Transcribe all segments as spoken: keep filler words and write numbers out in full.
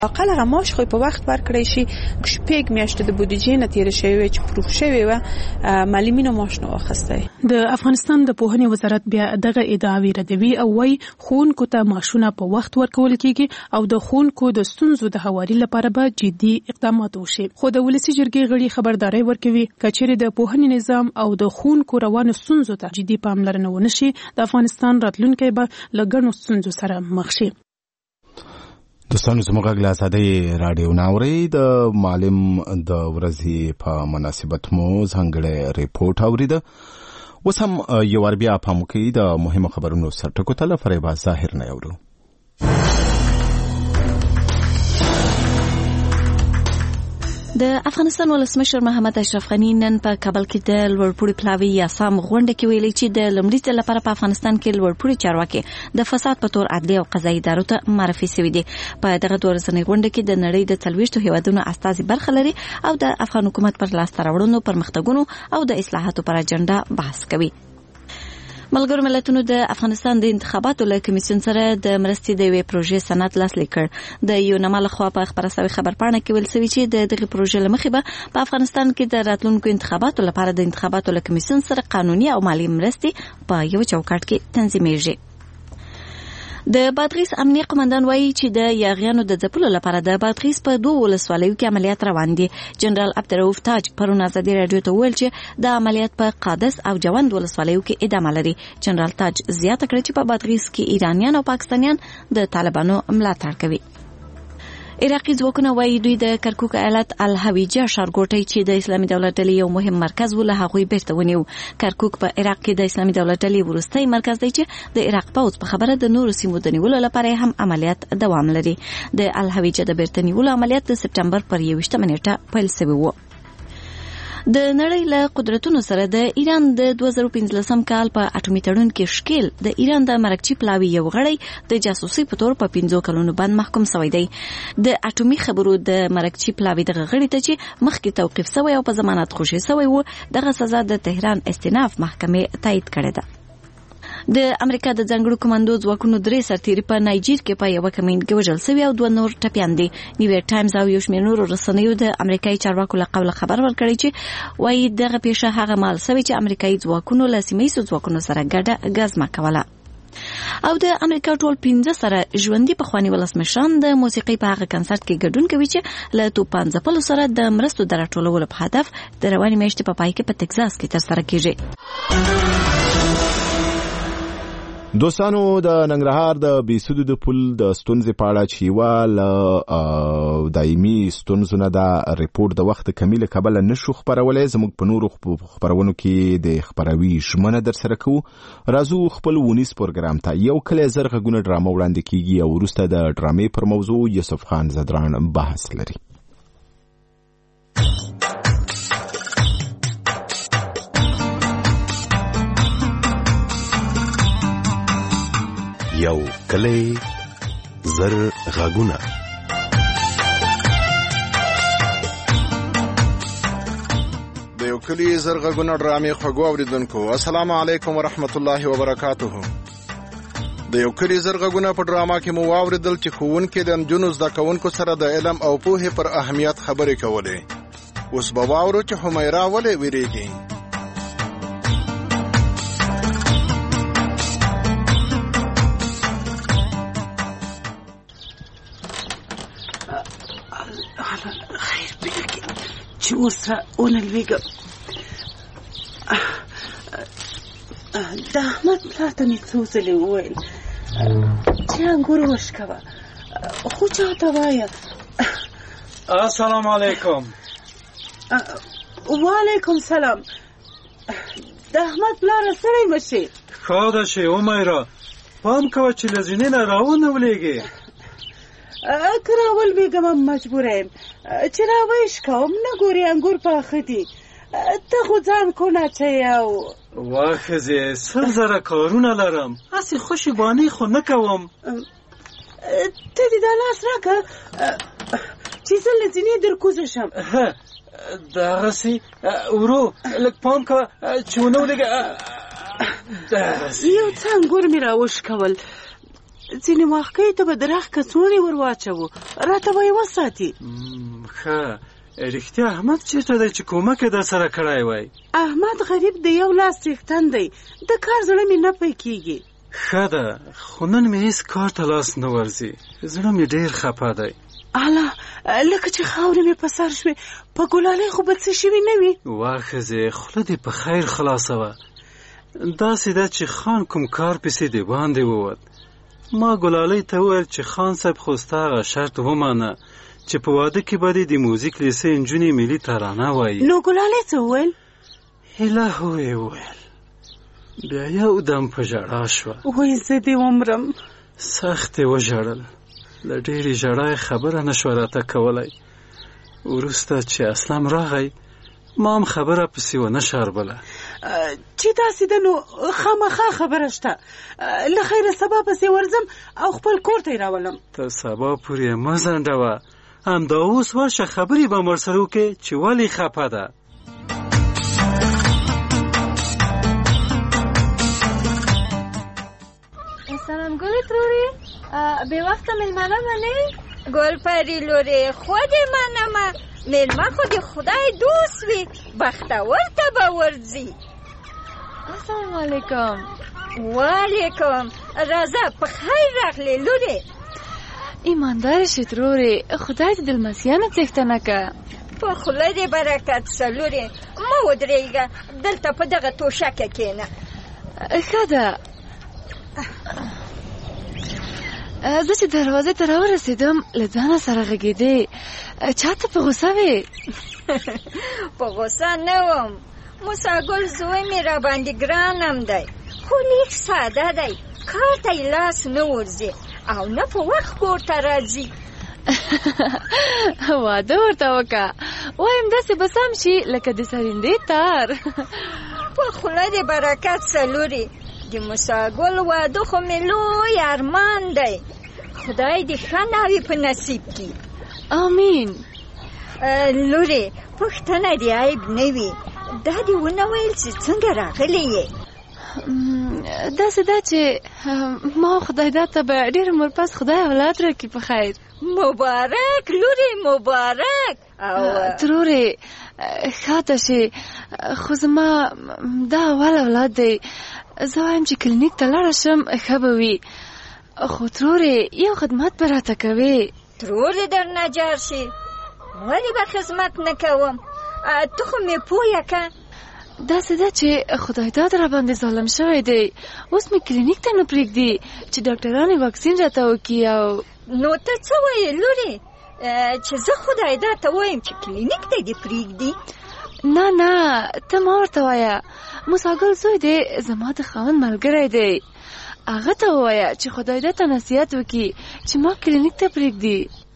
اقل هغه معاش خو په وخت ورکړی شي. شپږ میاشتې د بودیجې نه تیر شوی چې پروف شوی و معلمینو معاش نه واخیستی. د افغانستان د پوهنې وزارت بیا دغه ادعاوې ردوي او وايي ښوونکو ته معاشونه په وخت ورکول کیږي او د ښوونکو د ستونزو د هواري لپاره به جدي اقدامات وشي. خو د ولسي جرګې غړي خبرداري ورکوي کچېرې د پوهنې نظام او د ښوونکو روانو ستونزو ته جدي پاملرنه ونشي د افغانستان راتلونکی به له ګڼو ستونزو سره مخ شي. دوستانو زموږ غږ له ازادۍ راډیو نه اورئ. د معلم د ورځې په مناسبت مو ځانګړی ریپورټ اوریده. اوس هم یو وار بیا پام وکړئ د مهمو خبرونو سرټکو ته له فریبا ظاهر نه اورو. د افغانستان ولسمشر محمد اشرف غني نن په کابل کې د لوړپوړي پلاوي یا سام غونډه کې ویلي چې د لومړي ځل لپاره په افغانستان کې لوړپوړي چارواکي د فساد په تور عدلي او قضایي ادارو ته معرفي شوي دي. په دغه دوه ورځنۍ غونډه کې د نړۍ د څلوېښتو هیوادونو استازي برخه لري او د افغان حکومت پر لاسته راوړنو، پرمختګونو او د اصلاحاتو پر اجنډا بحث کوي. ملګرو ملتونو د افغانستان د انتخاباتو له کمیسیون سره د مرستې د یوې پروژې سند لاسلیک کړ. د یونما لخوا په خبره شوې خبرپاڼه کې ویل شوي چې د دغې پروژې له مخې به په افغانستان کې د راتلونکو انتخاباتو لپاره د انتخاباتو له کمیسیون سره قانوني او مالي مرستې په یو چوکاټ کې تنظیمېږي. د بادغیس امنیه قومندان وایي چې د یاغیانو د ځپلو لپاره د بادغیس په دوه ولسوالیو کې عملیات روان دي. جنرال عبدالرؤف تاج پرون ازادي راډیو ته وویل چې د عملیات په قادس او جوند ولسوالیو کې ادامه لري. جنرال تاج زیاته کړه چې په بادغیس کې ایرانیان او پاکستانیان د طالبانو ملاتړ کوي. عراقي ځواکونه وایي دوی د کرکوک ایالت الهویجه ښارګوټی چې د اسلامي دولت ډلې یو مهم مرکز و له هغوی بیرته ونیو. کرکوک په عراق کې د اسلامي دولت ډلې وروستی مرکز دی چې د عراق پوځ په خبره د نورو سیمو د نیولو لپاره هم عملیات دوام لري. د الهویجه د بیرته نیولو عملیات د سپټمبر پر یوویشتمه نیټه پیل شوی و. د نړۍ له قدرتونو سره د ایران د دوه زره پنځلسم کال په اټومي تړون کې شکیل د ایران د مرکچی پلاوي یو غړی د جاسوسي په تور په پنځو کلونو باندې محکوم شوی دی. د اټومي خبرو د مرکچی پلاوي دغه غړي ته چې مخکې توقیف شوی او په ضمانت خوشي شوی و دغه سزا د تهران استیناف محکمې تایید کړې ده. د امریکا د ځانګړو کمانډو ځواکونو درې سرتیري په نایجیر کې په یوه کمین کې وژل شوي او دوه نور ټپیان دي. نیویارک ټایمز او یو شمېر نورو رسنیو د امریکایي چارواکو له قوله خبر ورکړی چې وایي دغه پیښه هغه مهال شوې چې امریکایي ځواکونو له سیمه ییزو ځواکونو سره ګډه ګزمه کوله. او د امریکا ټول پنځه سره ژوندي پخواني ولسمشران د موسیقۍ په هغه کنسرت کې ګډون کوي چې له توپان ځپلو سره د مرستو د راټولولو په هدف د روانې میاشتې په پای کې په تکزاس کې ترسره کیږي. دوستانو د ننګرهار د بیسودو د پل د ستونزې په اړه چې یوه له دایمي ستونزو نه دا ریپورټ د وخت کمی له کبله نشو خپرولی. زموږ په نورو خپرونو کې د خپروي ژمنه در سره کوو. راځو خپل ونیس پروګرام ته. یو کلی زر غږونه ډرامه وړاندې کیږي او وروسته د ډرامې پر موضوع یوسف خان زدران بحث لري. یو کلی زر غږونه. د یو کلی زر غږونه ډرامې خوږو اوریدونکو السلام علیکم ورحمت الله وبرکاته. د یو کلی زر غږونه په ډراما کې مو واوریدل چې ښوونکي د نجونو زده کوونکو سره د علم او پوهې پر اهمیت خبرې کولې. اوس به واورو چې حمیرا ولې ویریږي. چې اوس ونلوېږم. د احمد پلار ته مې څو ځلې وویل چې انګور وشکوه خو چاته وایه. السلام علیکم. وعلیکم سلام. د احمد پلاره سړی مشي. ښه ده شي عمیره پام کوه چې له زینې نه راونه ولېږې. که راولوېږم هم مجبوره یم چې راویشکوم. نه ګورې انګور پاخه دي. ته خو ځان کو ناچوې او وا ښځې سل زره کارونه لرم هسې خوشي بانې خو نه کوم. ته دې دا لاس راکړه چې زه له زینې در کوزه شم. دغسې ورو لږ پام کوه چې ونه ولېږه. یو څه انګور مې راوشکول ځینې وختې ته به د راخ کڅوړې ور واچوو راته به یې وساتي. ښه رښتیا احمد چېرته دی چې کومک یې در سره کړی وای؟ احمد غریب د یو لاس څښتن دی، د کار زړه مې نه پی کېږي. ښه ده خو نن مې هېڅ کار ته لاس نه ورځي، زړه مې ډېر خفه دی. اله لکه چې خاورې مې په سر شوې، په ګلالۍ خو به څه شوي نه وي. وا ښځې خوله دې په خیر خلاصه وه. داسې ده چې خان کوم کار پسې د باندې ووت. ما ګلالۍ ته وویل چې خان صاحب خو ستا هغه شرط ومانه چې په واده کې به دې د موزیک لیسې نجونې ملي ترانه وایي. نو ګلالۍ څه وویل؟ هیله ویې وویل. بیا یو دم په ژړا شوه. وایي زه دې ومرم. سخت یې وژړل. له ډېرې ژړا یې خبره نه شوه راته کولی. وروسته چې اسلم راغی ما هم خبره پسې ونه شاربله. چې داسې ده نو خامخا خبره شته. له خیره سبا پسې ورځم او خپل کور ته یې راولم. تر سبا پورې یې مه ځنډوه. همدا اوس ورشه خبرې به م ورسره وکړې چې ولې خفه ده. سلام ګلې ترورې، بې وخته مېلمانه به نه وي؟ ګل پري لورې خودې منمه، مېلمه خو د خدای دوست وي، بختور ته به ورځي. السلام علیکم. وعلیکم. راځه په خیر راغلې لورې. ایماندار شې ترورې، خدای دې د لمسیانو څښتنه که. په خوله دې برکت شه لورې، مه ودرېږه، دلته په دغه توشکه کښېنه. ښه ده. زه چې دروازې ته راورسېدم له ځانه سره غږېدې، چاته په غوسه وې؟ په غوسه نه وم، موساګل زوی مې راباندې ګرانم دی، خو لیک ساده دی، کار ته یې لاس نه ورځي او نه په وخت کور ته راځي. واده ورته وکړه، وایم داسې به سم شي لکه د سرندې تار. په خوله دې برکت شه لورې، د موساګل واده خو مې لوی ارمان دی، خدای دې ښه ناوې په نصیب کړي. آمین. لورې پوښتنه دې عیب نه وي، دا دې ونه ویل چې څنګه راغلی یې؟ داسې ده چې ما خدای دا ته به ډېر عمر پس خدای اولاد راکړي په خیر. مبارک لورې مبارک. او ترورې ښاته شي، خو زما دا اول اولاد دی، زه وایم چې کلینیک ته لاړه شم ښه به وي. خو ترورې یو خدمت به راته کوې؟ ترورې در نه جار شي، ولې به خدمت نه کوم؟ ته خو مې پویه که. داسې ده چې خدای داد را باندې ظالم شوی دی، اوس مې کلینیک ته نه پرېږدي چې ډاکټران یې واکسین راته وکړي. او نو ته څه وایې لورې چې زه خدای داد ته وایم چې کلینیک ته دې پرېږدي؟ نه نه ته ما ورته وایه، موساګل زوی دی زما د خاوند ملګری دی، هغه ته ووایه چې خدای داد ته نصیحت وکړي چې ما کلینیک ته پرېږدي.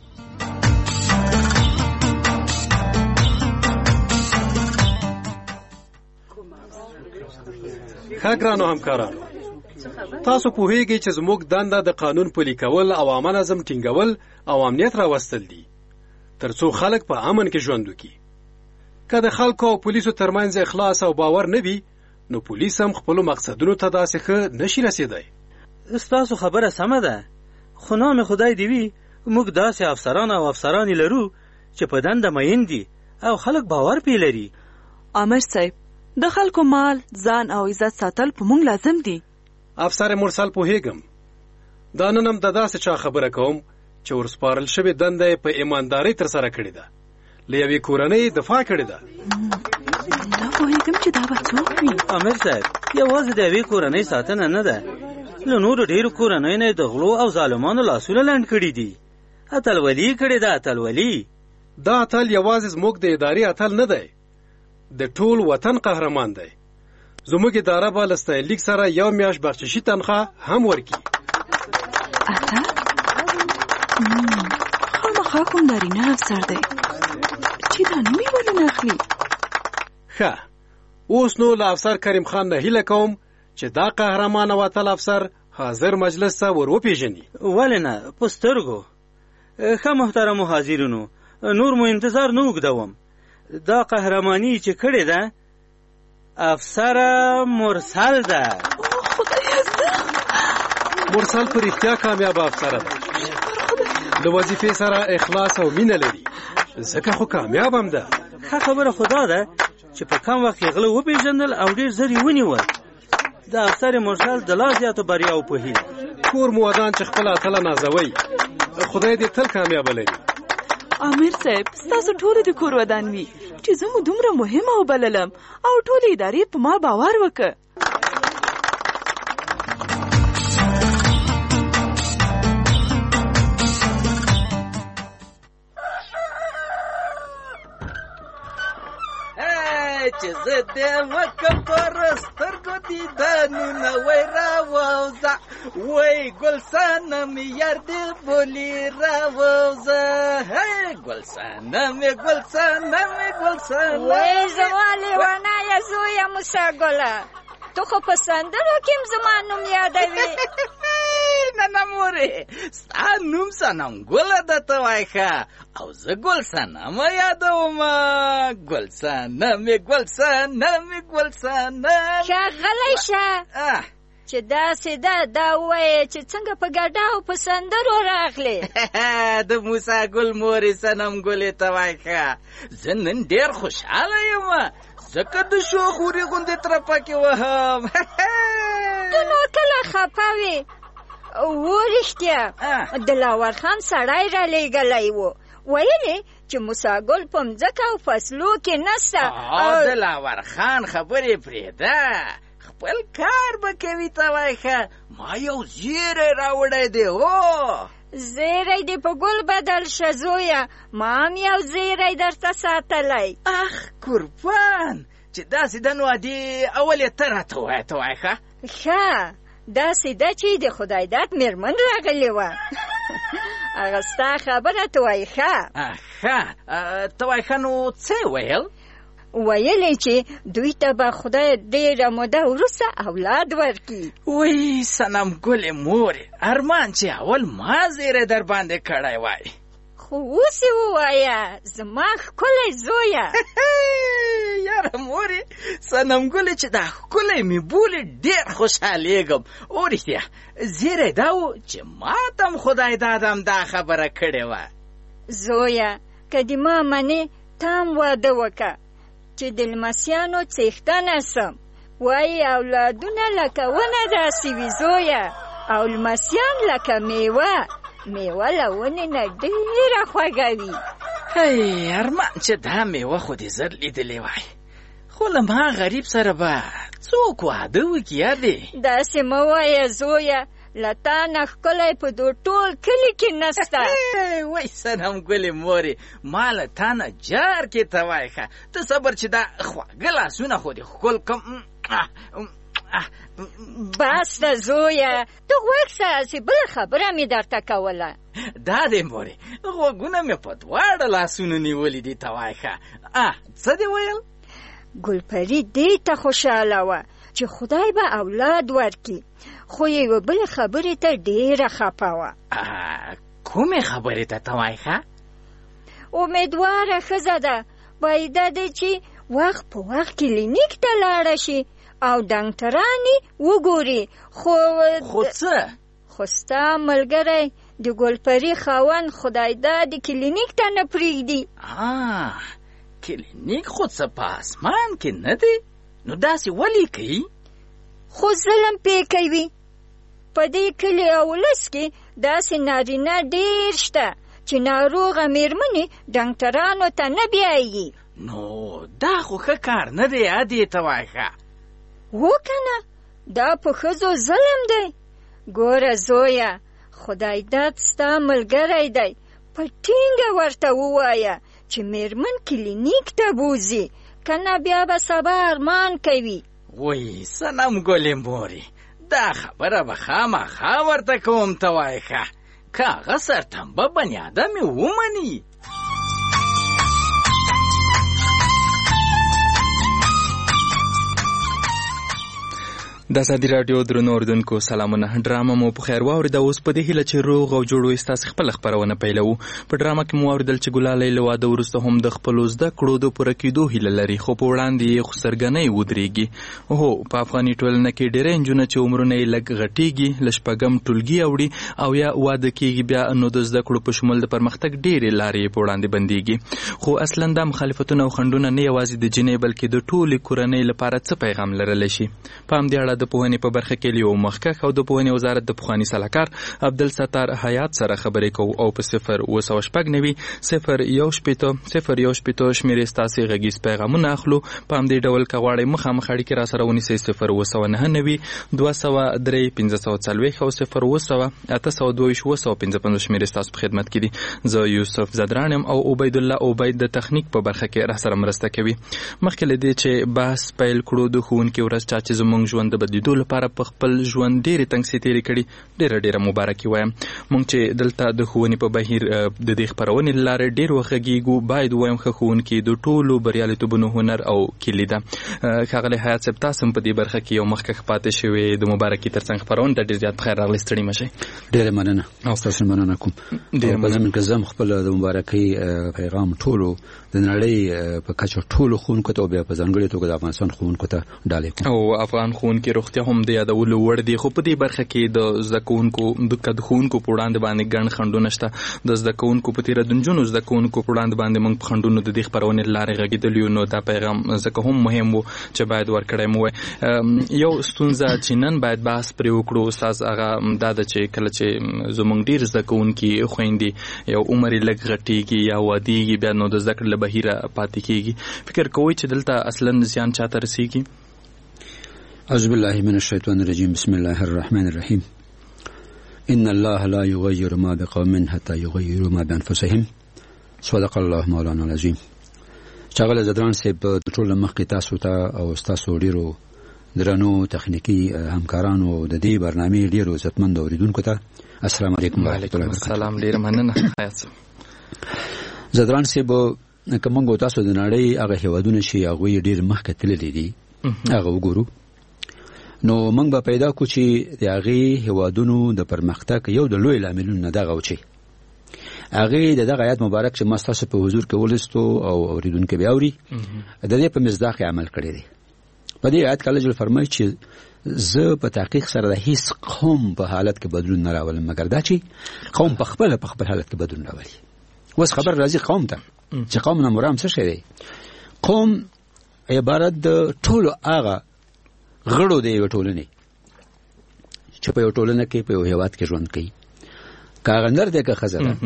ښه ګرانو همکارانو، تاسو پوهیږئ چې زموږ دنده د قانون پلي کول او عامه نظم ټینګول او امنیت راوستل دي ترڅو خلک په امن کې ژوند وکړي. که د خلکو او پولیسو ترمنځ اخلاص او باور نه وي نو پولیس هم خپلو مقصدونو ته داسې ښه نشي رسېدی. ستاسو خبره سمه ده، خو نام خدای دې وي موږ داسې افسران او افسرانې لرو چې په دنده مین دي او خلک باور پې لري. عامر صاحب، د خلکو مال، ځان او عزت ساتل په موږ لازم دي. افسر مرسل پوهیږم، دا نن هم د داسې چا خبره کوم چې ورسپارل شوې دنده یې په ایماندارۍ ترسره کړې ده، له یوې کورنۍ دفاع کړې ده. نه پوهیږم چې دا به څوک وي. عامر صاحب، یوازې د یوې کورنۍ ساتنه نه ده، له نورو ډېرو کورنیو نه یې د غلو او ظالمانو لاسونه لنډ کړي دي. اتلولي کړې ده، اتلولي. دا اتل یوازې زموږ د ادارې اتل نه دی، د ټول وطن قهرمان دی. زموږ اداره به له ستایلیک سره یو میاشت بخششي تنخواه هم ورکړي. اتل؟ خامخا کوم نارینه افسر دی چې دا نوم یې ولې نه اخلي؟ ښه، اوس نو له افسر کریم خان نه هیله کوم چې دا قهرمان او اتل افسر حاضر مجلس ته ور وپېژني. ولې نه، په سترګو. ښه محترمو حاضرینو، نور مو انتظار نه اوږدوم. دا قهرمانی چې کړې ده افسر مرسل ده. مرسل په رښتیا کامیاب افسر ده. د وظیفې سره اخلاص او مینه لري، ځکه خو کامیاب هم ده. ښه خبره خو دا ده چې په کم وخت کې غله وپېژندل او ډېر ژر یې ونیول. د افسر مرسل د لا زیاتو بریاو په هیله. کور مو ودان چې خپله اتله نازوئ، خدای دې تل کامیابه لري. امیر صاحب، ستاسو ټولو د کور ودان وي چې زه مو دومره مهمه وبللم او ټولې ادارې په ما باور وکړه. چې زه دې وکم پر سترګو دیدنونه وای راووځه، وای ګلسانه مې یار دې بولي راووځه، هی ګلسانه مې ګلسانه مې ګلسانه. وای زما لیونیه زویه موسی ګله، تو خو په سندرو کې هم زما نوم یادوي. نه نه مورې، ستا نوم صنم ګله ده ته وای ښه، او زه ګلسانه مه یادوم. ګلسانه مې ګلسانه مې ګلسانه. ښه غلی شه چې داسې ده، دا ووایه چې څنګه په ګډه او په سندرو راغلې. د موسی ګل مورې صنم ګلې ته وای ښه، زه نن ډېر خوشحاله یم ځکه د شوخوري غوندې ترپکې وهم. ته نو کله خفه وې؟ و رښتیا د لاور خان سړی را لېږلی و، ویلې چې موسی ګل په مځکه او فصلو کې نسته. د لاور خان خبرې پرېږده، خپل کار به کوي ته وای ښه. ما یو زیری راوړی دی. هو زیری دې په ګل بدل شه زویه، ما هم یو زیری درته ساتلی. اخ قربان، چې داسې ده نو ادې اول یې ته راته ووایه ته وای ښه. ښه داسې ده چې د خدای داد مېرمن راغلې وه. هغه ستا خبره ته وایي ښه. ښه ته وایي ښه، نو څه یې ویل؟ ویلې چې دوی ته به خدای ډېره موده وروسته اولاد ورکړي. وی صنم ګلې مورې، ارمان چې اول ما زیری در باندې کړی وای، خو اوس یې ووایه زما ښکلی زویه. یاره مورې صنم ګلې چې دا ښکلی مې بولې ډېر خوشحالېږم. او رښتیا زیری دا و چې ما ته هم خدای دادم دا خبره کړې وه. زویه که دې ما منې ته هم واده وکړه چې د لمسیانو څښتنه سم. وایي اولادونه لکه ونه داسې وي زویه، او لمسیان لکه میوه، میوه له ونې نه ډېره خوږه وي. هی ارمان چې دا میوه خو دې زر لیدلې وای، خو له ما غریب سره به څوک واده وکړي یادې؟ داسې مه وایه زویه، له تا نه ښکلی په دو ټول کلي کې نسته. وای صنم ګلې مورې، ما له تا نه جار کې ته وای ښه. ته صبر چې دا خواږه لاسونه خو دې ښکل کم. بس ده زویه، ته غوږ شه چې بله خبره مې درته کوله. دا دې مورې، غوږونه مې په دواړه لاسونو نیولي دي ته وای ښه. څه دې ویل؟ ګلپري دې ته خوشحاله وه چې خدای به اولاد ورکړي، خو یوه بلې خبرې ته ډېره خفه وه. کومې خبرې ته ته وای ښه؟ امیدواره ښځه ده، باید دی چې وخت په وخت کلینیک ته لاړه شي او ډاکټرانې وګوري. خو خو څه؟ خو ستا ملګری د ګلپري خاوند خدای دا د کلینیک ته نه پرېږدي. کلینیک خو څه په اسمان کې نه دی، نو داسې ولې کوي؟ خو ظلم پې کوي. په دې کلي او ولس کې داسې نارینه ډېر شته چې ناروغه مېرمنې ډاکټرانو ته نه بیایي. نو دا خو ښه کار نه دی ادې ته وای ښه. و کنه دا په ښځو ظلم دی. ګوره زویه، خدای داد ستا ملګری دی، په ټینګه ورته ووایه چې مېرمن کلینیک ته بوځي، کنه بیا به سبا ارمان کوي. وای صنم ګلې مورې، دا خبره به خامخا ورته کوم ته وای ښه، که هغه سرتنبه بني ادم یې ومني. د ازادي راډیو درنو اوریدونکو سلامونه. ډرامه مو په خیر واوریده. اوس په دې هیله چې روغ او جوړ وئ ستاسو خپل خبرونه پیلوو. په ډرامه کې مو اوریدل چې ګلالۍ له واده وروسته هم د خپلو زده کړو د پوره کېدو هیله لري، خو په وړاندې یې خسرګنۍ ودرېږي. هو، په افغاني ټولنه کې ډېری نجونې چې عمرونه یې لږ غټېږي، له شپږم ټولګي اوړي او یا واده کېږي، بیا نو د زده کړو په شمول د پرمختګ ډېرې لارې په وړاندې بندېږي. خو اصلا دا مخالفتونه او خنډونه نه یوازې د جنۍ بلکې د ټولې کورنۍ لپاره څه پیغام لرلی شي؟ په همدې اړه د پوهنې په برخه کې یو مخکښ او د پوهنې وزارت د پخواني سلاکار عبدالستار حیات سره خبرې کوو او په صفر اوه سوه شپږ نوي صفر یو شپېته صفر یو شپېته شمېرې ستاسې غږیز پیغامونه اخلو. په همدې ډول که غواړئ مخامخ اړیکې را سره ونیسئ صفر اوه سوه نهه نوي دوه سوه درې پنځه سوه څلوېښت او صفر اوه سوه اته سوه دوه ویشت اوه سوه پنځه پنځوس شمېرې ستاسو په خدمت کې دي. زه یوسف زدران یم او عبیدالله عبید د تخنیک په برخه کې را سره مرسته کوي. مخکې له دې چې بحث پیل کړو، د ښوونکي ورځ چا چې زموږ ژوند د بدلیدو لپاره په خپل ژوند ډېرې تنګسې تېرې کړي، ډېره ډېره مبارکي وایم. موږ چې دلته د ښوونې په بهیر د دې خپرونې له لارې ډېر وغږېږو، باید ووایم ښه ښوونکي د ټولو بریالیتوبونو هنر او کلي ده. ښاغلی حیات صاحب، تاسو هم په دې برخه کې یو مخکښ پاتې شوی، د مبارکي تر څنګ خپرونې ته ډېر زیات پخیر راغلی، ستړي مه شئ. ډېره مننه، ستاسو مننه کوم. په ضمن کې زه هم خپل د مبارکۍ پیغام ټولو د نړۍ په کچه ټولو ښوونکو ته او بیا په ځانګړې توګه د افغانستان ښوونکو ته ډالۍ کوم. او افغان ښوونکي روغتیا هم د یادولو وړ دي، خو په دې برخه کې د زده کوونکو د ښوونکو په وړاندې باندې ګڼ خنډونه شته. د زده کوونکو په تېره د نجونو زده کوونکو په وړاندې باندې موږ په خنډونو د دې خپرونې له لارې غږېدلي یو، نو دا پیغام ځکه هم مهم و چې باید ورکړی مو وای. یو ستونزه چې نن باید بحث پرې وکړو استاد، هغه دا ده چې کله چې زموږ ډېر زده کوونکي خویندې یو عمر یې لږ غټېږي یا وادېږي، بیا نو د زده کړې له بهیره پاتې کېږي، فکر کوئ چې دلته اصلا زیان چاته رسېږي؟ اعوذ بالله من الشیطان الرجیم، بسم الله الرحمن الرحیم. ان الله لا یغیر ما بقوم حتی یغیروا ما بانفسهم، صدق الله مولانا العظیم. ښاغلی زدران صاحب، د ټول مخکې تاسو ته او ستاسو ډېرو درنو تخنیکي همکارانو د دې برنامې ډېرو عزتمندو اوریدونکو ته السلام علیکم ورحمۃ الله وبرکاته. سلام، ډېره مننه حیات صاحب. زدران صاحب، که موږ تاسو د نړۍ هغه هېوادونه چې هغوی ډېر مخکې تللي دي هغه وګورو، نو موږ به پیدا کړو چې د هغې هېوادونو د پرمختګ یو د لوی لاملونو نه دغه و چې هغې د دغه آیات مبارک چې ما ستاسو په حضور کې ولستو او اورېدونکي بیا اوري، د دې په مصداق عمل کړی دی. په دې آیات کې الله جل فرمایي چې زه په تحقیق سره د هیڅ قوم په حالت کې بدلون نه راولم مګر دا چې قوم په خپله په خپل حالت کې بدلون راولي. اوس خبر راځي قوم ته چې قوم نه مرام څه شی دی. قوم عبارت د ټولو هغه غړو د یوې ټولنې چې په یو ټولنه کې په یو هېواد کې ژوند کوي، که هغه نر دی که ښځه ده،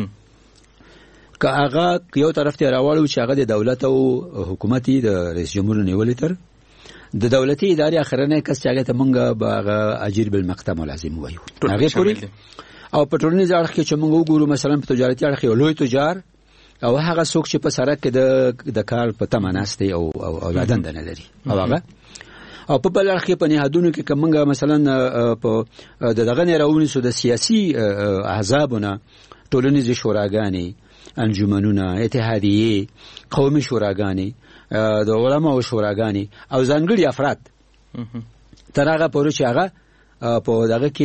که هغه یو طرف ته راواړو چې هغه د دولت او حکومت د رئیس جمهور نیولې تر د دولتي ادارې اخرنی کس چې هغې ته موږ به هغه اجیر بالمقطع ملازم وایو هغې پورې. او په ټولنیز اړخ کې چې موږ وګورو مثلا په تجارتي اړخ یو لوی تجار او هغه څوک چې په سړک کې د کار په تمه ناست دی او او لا دنده نه لري، او هغه او په بل اړخ کې په نهادونو کې که موږ مثلا په د دغه نه راونیسو د سیاسي احزابونه، ټولنیزې شوراګانې، انجمنونه، اتحادیې، قومي شوراګانې، د علماو شوراګانې او ځانګړي افراد تر هغه پورې چې هغه په دغه کې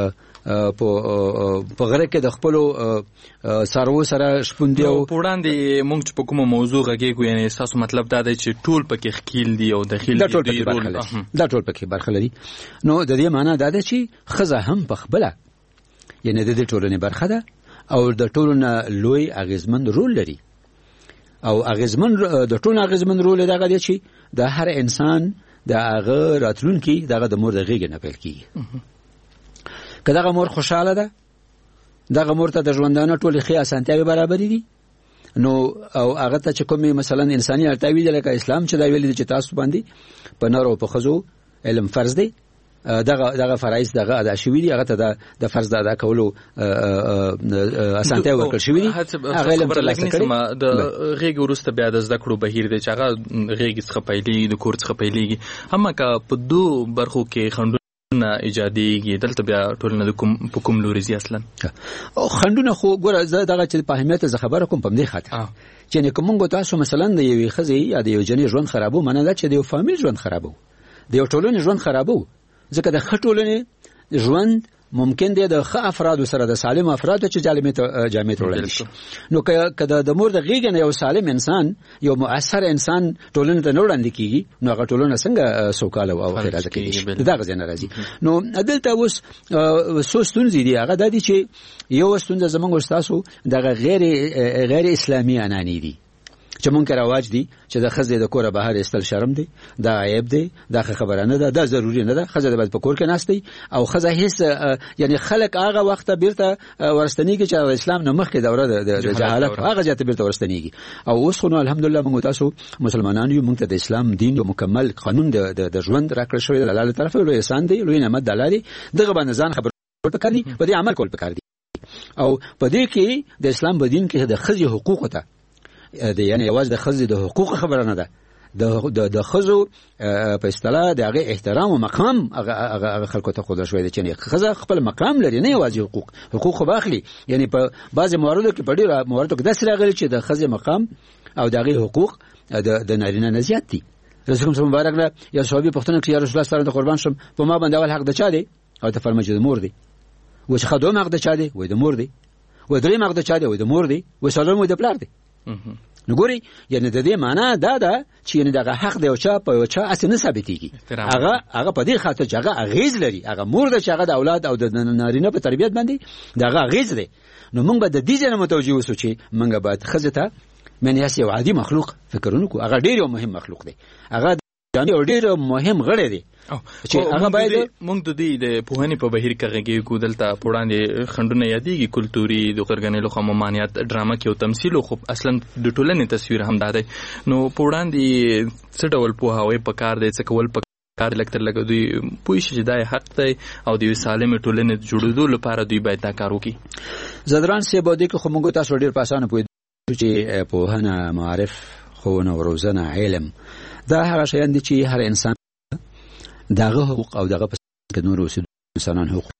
په غره کې د خپلو څاروو سره شپون دی. او په وړاندې موږ چې په کومه موضوع غږېږو، یعنې ستاسو مطلب دا دی چې ټول پکې ښکیل دي او دخیل دي، دا ټول پکې برخه لري. نو د دې معنا دا ده چې ښځه هم په خپله یعنې د دې ټولنې برخه ده او د ټولو نه لوی اغېزمن رول لري. او اغېزمن د ټولو اغېزمن رول دغه دی چې د هر انسان د هغه راتلونکي دغه د مور د غېږې نه پیل کېږي. که دغه مور خوشحاله ده، دغه مور ته د ژوندانه ټولې ښې اسانتیاوې برابرې دي، نو او هغه ته چې کومې مثلا انساني اړتیاوې دي لکه اسلام چې دا ویلي دي چې تاسو باندې په نر او په ښځو علم فرض دی، دغه دغه فرایض دغه ادا شوي دي، هغه ته د فرض د ادا کولو اسانتیا ورکړل شوي دي. هغه علم ترلاسه کړي. د غېږې وروسته بیا د زده کړو بهیر دی چې هغه غېږې څخه پیلېږي، د کور څخه پیلېږي. هم که په دوو برخو کې خنډونه ایجادېږي، دلته بیا ټولنه د کوم په کوم لوري ځي اصلا؟ خنډونه خو ګوره زه دغه چې په اهمیت زه خبره کوم په همدې خاطر چې یعنې که موږ تاسو مثلا د یوې ښځې یا د یو جنې ژوند خرابو، معنی دا چې د یو فامیل ژوند خرابو، د یو ټولنې ژوند خرابو، ځکه د ښه ټولنې ژوند ممکن دی د ښه افرادو سره د سالم افرادو چې جامې ته جامې ته وړاندې شي. نو که د مور د غېږې نه یو سالم انسان یو مؤثر انسان ټولنې ته نه وړاندې کېږي نو هغه ټولنه څنګه سوکاله او ښېرازه کېدی شي؟ د دغه ځای نه راځي. نو دلته اوس څو ستونزې دي. هغه دا دي چې یو ستونزه زموږ او ستاسو دغه غیر غیر اسلامي عنعنې دي چې مونږ کې رواج دي چې د ښځې د کوره بهر ایستل شرم دی، دا عیب دی، دا خبره نه ده، دا ضروري نه ده. ښځه د باید په کور کې ناست دی او ښځه هیڅ یعنی خلک هغه وخت بیرته ورستنیږي چې اسلام نه مخکې دوره د جهالت هغه ځای ته بیرته ورستنیږي. او اوس خو نو الحمدلله موږ تاسو مسلمانان یو، موږ ته د اسلام دین یو مکمل قانون د ژوند راکړل شوی د الله طرفه. لوی احسان دی، لوی نعمت د الله دی. دغه باندې ځان خبر پکار دي، په دې عمل کول پکار دي. او په دې کې د اسلام په دین کې د ښځې حقوق ته د یعنی یوازې د ښځې د حقوق خبره نه ده، د د ښځو په اصطلاح د هغې احترام او مقام هغه خلکو ته ښودل شوی دی چې ښځه خپل مقام لري، نه یوازې حقوق. حقوق خو به اخلي، یعنی په بعضې مواردو کې په ډېرو مواردو کې داسې راغلي چې د ښځې مقام او د هغې حقوق د نارینه نه زیات دي. رسول الله مبارک نه یو صحابي پوښتنه کړې، یا رسول الله صلی الله علیه وسلم قربان شم، په ما باندې اول حق د چا دی؟ او ته فرمایي چې د مور دی. و چې دوم حق د چا دی؟ وایي د مور دی. و دریم حق د چا دی؟ وایي د مور دی. و څلورم وایي د پلار دی. نو ګوري یعنی د دې معنا دا ده چې یعنی دغه حق دی او چا په یو چا اسې نه ثابتېږي. هغه هغه په دې خاطر چې هغه اغېز لري، هغه مور ده چې هغه د اولاد او د نارینه په تربیت باندې دغه اغېز دی. نو موږ به د دې ځای نه متوجه اوسو چې موږ باید ښځې ته من یې یو عادي مخلوق فکر ونه کړو. هغه ډېر یو مهم مخلوق دی، هغه یو ډېر مهم غړی دی چې هغه باید موږ د دې د پوهنې په بهیر کې غږیږو. دلته په وړاندې خنډونه یادېږي، کلتوري د غرګنې لخوا ممانعت، ډرامه کې یو تمثیل خو اصلا د ټولنې تصویر هم دا دی. نو په وړاندې څه ډول پوهاوی پکار دی، څه کول پکار لکه تر لږه دوی پوه شي چې دا حق دی او د یوې سالمې ټولنې د جوړېدو لپاره دوی باید دا کار وکړي؟ زدران صاحب دې کې خو موږ تاسو ډېر په اسانه پوهېدو چې پوهنه، معارف، ښوونه او روزنه، علم دا هغه شیان دي چې هر انسان دغه حقوق او دغه پس کې نور اوسېدو انسانان حقوق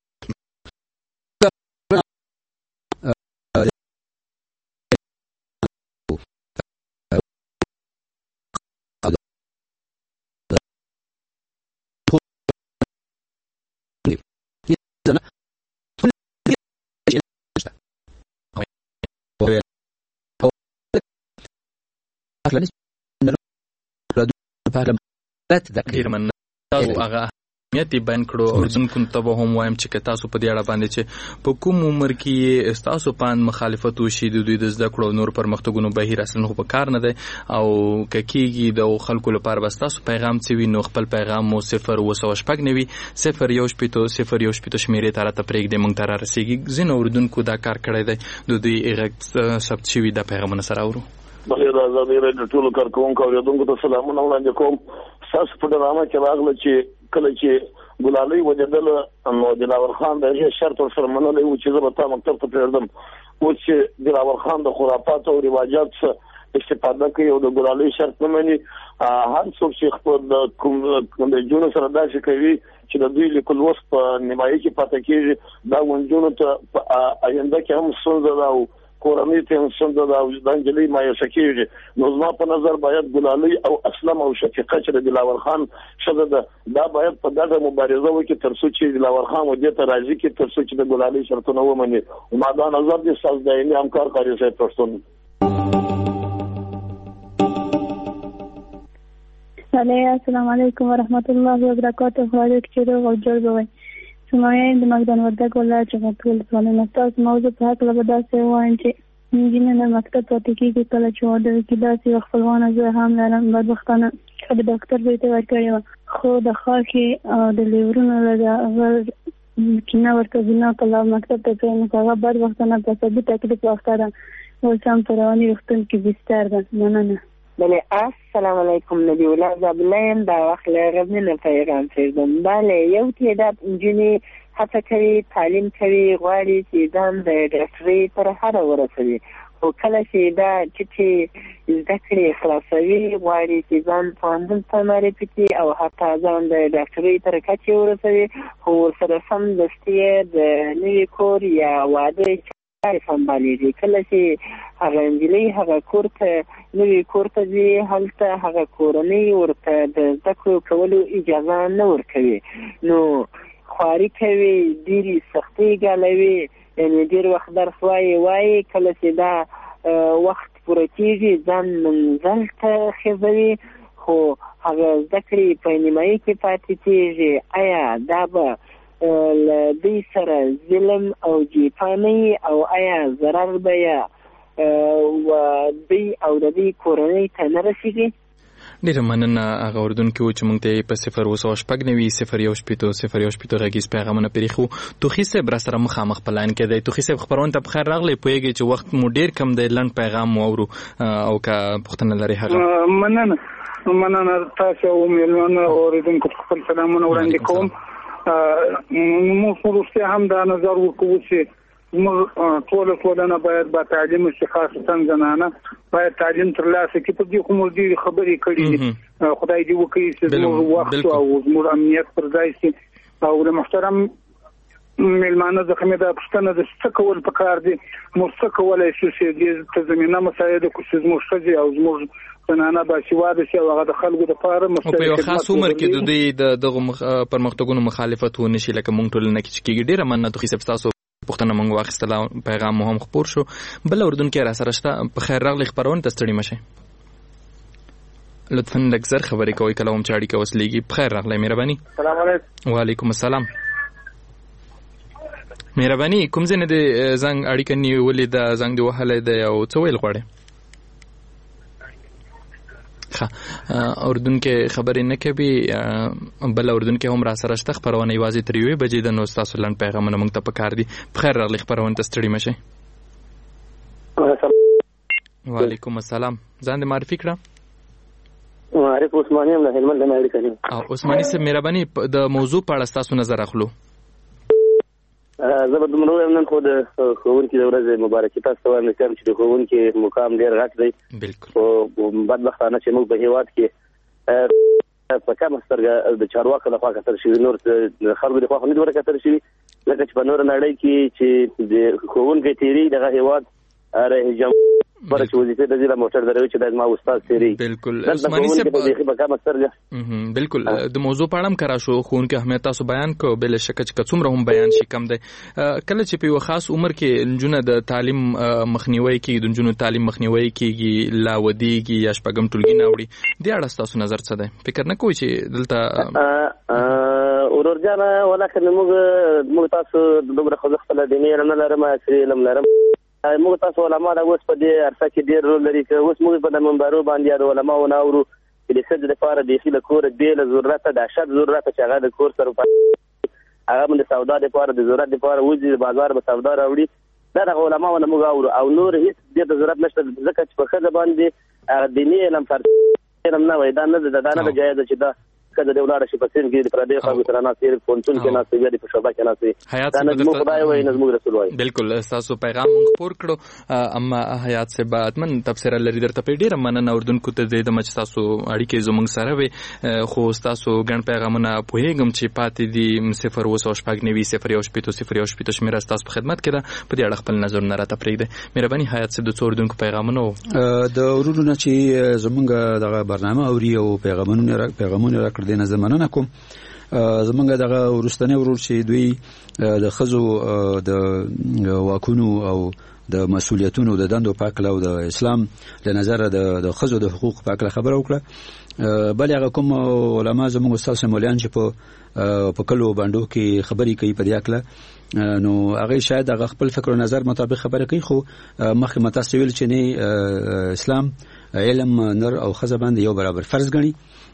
تاسو هغه اهمیت بیان کړو او ځکه ته به هم وایم چې تاسو په دې اړه باندې چې په کوم عمر کې تاسو پاند مخالفت وشي د دوی د زده کړو نور پرمختګونو بهیر اصلا خو په کار نه دی او ککیږي د خلکو لپاره بس تاسو پیغام څه وي نو خپل پیغام مو صفر وسو شپږ نوي صفر یو شپېتو صفر یو شپېتو شمیرې ته راته پرېږدئ موږ ته رارسېږي. ځینو اورېدونکو دا کار کړی دی، د دوی غږ ثبت شوي دا پیغامونه سره اورو. بلې راځه د ټولو کارکوونکو اورېدونکو ته سلامونه وړاندې کوم. ستاسو په ډرامه کې راغله چې کله چې ګلالۍ وجدله نو دلاور خان د هغې شرط ورسره منلی و چې زه به تا مکتب ته پرېږدم. اوس چې دلاور خان د خرافاتو او رواجات څخه استفاده کوي او د ګلالۍ شرط نه مني، هر څوک چې خپل د کوم د نجونو سره داسې کوي چې د دوی لیکل اوس په نیمایي کې پاته کېږي، دا نجونو ته په آینده کې هم ستونزه ده او کورنۍ ته هم ستونزه ده او دا نجلۍ مایوسه کېږي. نو زما په نظر باید ګلالۍ او اسلم او شفیقه چې د دلاور خان ښځه ده دا باید په ګډه مبارزه وکړي تر څو چې دلاور خان و دې ته راضي کړي تر څو چې د ګلالۍ شرطونه ومني. ما دا نظر دی ستاسو دایمي همکار قاري صاحب پښتون. السلام علیکم ورحمت الله وبرکاته. خواهد که رو و جور بوی سمایه د مقدان وردک ولایت څخه ټول ځوانان تاسو موضوع په هکله به داسې وایم چې نجونې د مکتب پاتې کېږي کله چې واده وکړي. داسې یو خپلوانه زه هم لرم بدبختانه د ډاکټر ځای ته ورکړې وه خو د خاښې او د لیورونو له هغه کینه ورته زنا کله مکتب ته کړی نو هغه بدبختانه په عصبي تکلیف واخته ده. اوس هم په رواني روغتون کې بستر ده. مننه. بله السلام علیکم نبی الله زبلیم دا وخت له غزنین پیغام فرزم. بله یو تعداد نجونې هڅه کوي تعلیم کوي غواړي چې ځان د ډاکټرۍ تر حده ورسوي خو کله چې دا چې زده کړې خلاصوي غواړي چې ځان پوهنتون ته معرفي کړي او حتی ځان د ډاکټرۍ تر کچې ورسوي خو ورسره سمدستي د نوي کور یا واده سمبالېږي. کله چې هغه نجلۍ هغه کور ته نوي کور ته ځي هلته هغه کورنۍ ورته د زده کړو کولو اجازه نه ورکوي، نو خواري کوي، ډېرې سختۍ ګالوي، یعنې ډېر وخت درس وایي وایي کله چې دا وخت پوره کېږي ځان منزل ته خېژوي، خو هغه زده کړې په نیمایي کې پاتې کېږي. آیا دا به له دوی سره ظلم او جیپانۍ او آیا ضرر به یا دوی او د دوی کورنۍ ته نه رسېږي؟ ډېره مننه هغه اردونکي و چې موږ ته په صفر اوه سوه شپږ نوي صفر یو شپېته صفر یو شپېته غږیز پیغامونه پرېښو. توخي صاحب را سره مخامخ په لاین کې دی. توخي صاحب خپرونې ته بخیر راغلی. پوهېږئ چې وخت مو ډېر کم دی، لنډ پیغام مو اورو او که پوښتنه لرئ هغه. مننه مننه تاسو او مېلمانه اورېدونکو ته خپل سلامونه وړاندې کوم. موږ وروسته هم دا نظر وکړو چې موږ ټول ټولنه باید با تعلیم شي، خاصتا زنانه باید تعلیم ترلاسه کړي. په دې خو موږ ډېرې خبرې کړي دي، خدای دې وکړي چې زموږ وخت او زموږ امنیت پر ځای شي. او د محترم مېلمانه څخه مې دا پوښتنه ده څه کول پکار دي، موږ څه کولی شو چې دې ته زمینه مساعده کړو چې زموږ ښځې او زموږ زنانه باسواده شي او هغه د خلکو دپاره په یو خاص عمر کې د دوی د دغو پرمختګونو مخالفت ونه شي لکه موږ ټولنه کې چې کېږي. ډېره مننه توخي صاحب، ستاسو پوښتنه موږ واخیستله، پیغام مو هم خپور شو. بل اردونکي را سره شته. په خیر راغلی. خپرونې ته ستړي مه شئ، لطفا لږ زر خبرې کوئ کله هم چې اړیکه وصلېږي. په خیر راغلی. مهرباني. السلام علیکم. وعلیکم السلام. مهرباني کوم ځای نه د زنګ اړیکه نیولې ده، زنګ دې وهلی دی او څه ویل غواړې؟ ښه، اردونکي خبرې نه کوي. بل اردونکي هم را سره شته. خپرونه یوازې تر یوې بجې ده، نو ستاسو لنډ پیغامونه موږ ته پکار دي. په خیر راغلی. خپرونې ته ستړي مه شئ. وعلیکم السلام. ځان دې معرفي کړه. معرف عثماني هم له هلمند نه اړیکه لري. او عثماني صاحب مهرباني د موضوع په اړه ستاسو نظر اخلو. زه به دومره ووایم نن خو د ښوونکي د ورځې مبارکي تاسو ته وایم چې د ښوونکي مقام ډېر غټ دی، خو بدبختانه چې موږ په هېواد کې په کمه سترګه د چارواکو لخوا کتل شوي، نور د خلکو لخوا خو نه دي ورکتل شوي، لکه چې په نوره نړۍ کې چې د ښوونکی تېري دغه هېواد رئیس جمهور بره چې وظیفې ته ځي له موټر دروي چې دا زما استاد تېري. بالکل عثماني صاحب، بالکل د موضوع په اړه هم کرا شو. ښوونکي اهمیت تاسو بیان کړو، بله شکه چې که څومره هم بیان شي کم دی. کله چې په یو خاص عمر کې نجونه د تعلیم مخنیوی کېږي، د نجونو تعلیم مخنیوی کېږي، لا ودېږي یا شپږم ټولګي نه وړي، دې اړه ستاسو نظر څه دی؟ فکر نه کوئ چې دلته ورور جانه ولکه موږ موږ تاسو دومره خو زه خپله دیني علم نه لرم، عصري علم لرم. موږ تاسو علما دا اوس په دې عرصه کې ډېر رول لري که اوس موږ په د منبرو باندې د علماو نه اورو چې د ښځې دپاره بیخي له کوره بې له ضرورته د اشد ضرورته چې هغه د کور سره هغه هم د سودا دپاره د ضرورت دپاره وځي، د بازار به سودا راوړي. دا دغه علماو نه موږ اورو او نور هېڅ دې ته ضرورت نشته، ځکه چې په ښځه باندې دیني علم فرض علم نه وایي. دا نه ده دا نه ده جایزه چې دا ښځه دې ولاړه شي په سیند کې د پردیو خلکو سره ناستې پوهنتون کې ناستې بیا دې په شعبه کې ناستې. دا نه زموږ خدای وایي نه زموږ رسول وایي. بالکل ستاسو پیغام موږ خپور کړو. اما حیات صاحب اتمن تبصره لري درته په ډېره مننه اردونکو ته دې دمه چې تاسو اړیکې زموږ سره وي، خو ستاسو ګڼ پیغامونه پوهېږم چې پاتې دي. صفر اوه سوه شپږ نوي صفر یو شپېته صفر یو شپېته شمېره ستاسو په خدمت کې ده. په دې اړه خپل نظرونه راته پرېږدئ. مهرباني حیات صاحب د څو اردونکو پیغامونه د ورونو نه چې زمونږ دغه برنامه اوري او پیغامونه پیغامونه راکړي دي، نه زه مننه کوم. زمونږ دغه وروستنی ورور چې دوی د ښځو د واکونو او د مسؤلیتونو د دندو په هکله او د اسلام له نظره د ښځو د حقوقو په هکله خبره وکړه. بل هغه کوم علما زموږ استاد مولیان چې په په کلو باندو کې خبرې کوي په دې هکله، نو هغه شاید هغه خپل فکر او نظر مطابق خبره کوي، خو مخکې متاسو ویل چې نه اسلام علم نر او ښځه باندې یو برابر فرض ګڼي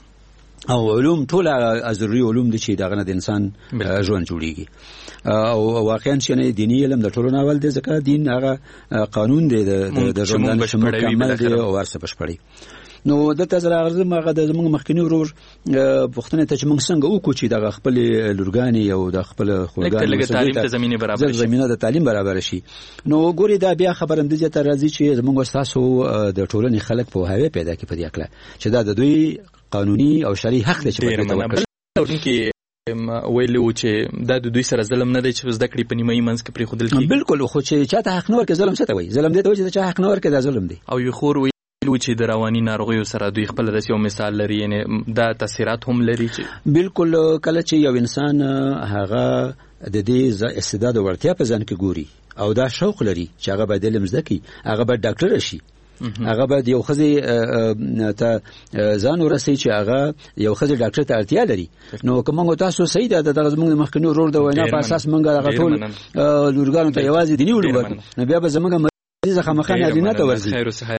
او علوم ټول ضروري علوم دي چې دغه د انسان ژوند جوړیږي. او واقعا چې نه دیني علم د ټولو اول دی، ځکه دین هغه قانون دی د ژوند مکمل دی او ورسره بشپړي. نو دلته زه راغلم هغه د زموږ مخکنی ورور پوښتنه ته چې موږ څنګه وکړو چې دغه خپل لورګانې او د خپل خورګانې تعلیم ته زمینه برابر شي، زمینه د تعلیم برابر شي. نو ګوري دا بیا خبره هم دې ته راځي چې زموږ استاسو د ټولنې خلک په هوی پیدا کې په دې اکله چې دا د دوی قانوني او شرعي حق دی چې په دې ویلي و چې دا د دوی سره ظلم نه دی چې زده کړې په نیمایي منځ کې پرېښودل کېږي. بالکل، خو چې چاته حق نه ورکړي ظلم څه ته وایي؟ ظلم دی ته وایي چې چا حق نه ورکړي دا ظلم دی. او یو خور ویلي و چې د رواني ناروغیو سره دوی خپل داسې یو مثال لري، یعنې دا تاثیرات هم لري چې بالکل کله چې یو انسان هغه د دې استعداد او وړتیا په ځان کې ګوري او دا شوق لري چې هغه باید علم زده کړي، هغه باید ډاکټر شي، هغه باید یو ښځې ته ځان ورسوي چې هغه یو ښځې ډاکټر ته اړتیا لري. نو که موږ تاسو صحیح ده دغه زموږ د مخکینو ورور د وینا په اساس موږ هغه ټول لورګانو ته یوازې دیني علوم ورکړو، نو بیا به زموږ مریض خامخا نارینه ته ورځي.